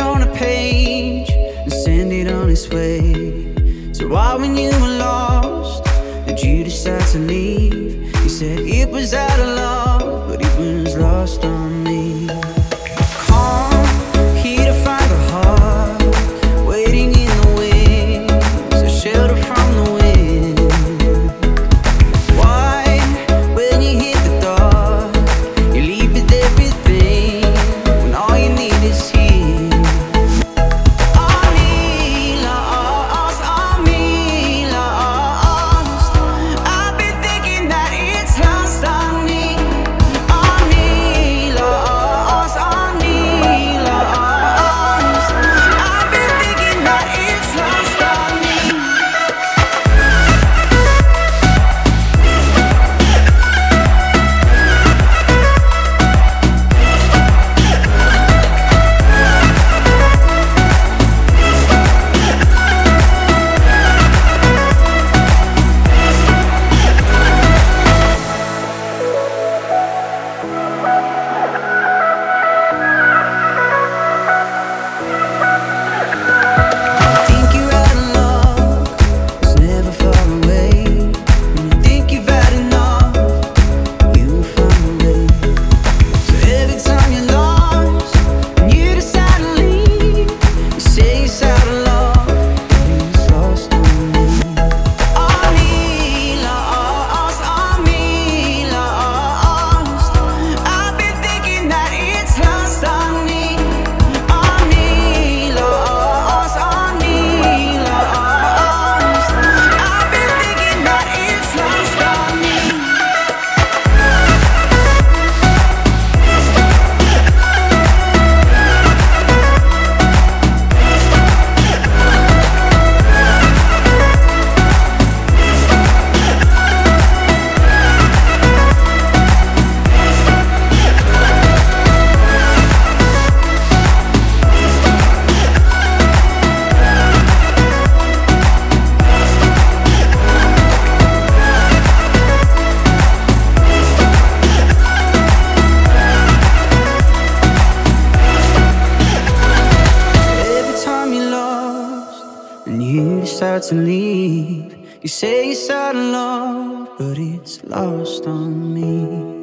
on a page and send it on its way. So why, when you were lost, did you decide to leave? You said it was out of love, but it was lost on me. Come here to find a heart waiting in the wings, a shelter from the wind. Why, when you hit the door, you leave with everything when all you need is here? And you decide to leave. You say it's out of love, but it's lost on me.